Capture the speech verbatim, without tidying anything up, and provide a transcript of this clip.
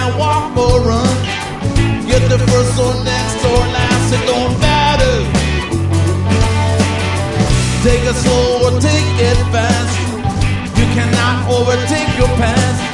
can walk or run. Get the first or next or last, it don't matter. Take it slow or take it fast. You cannot overtake your past.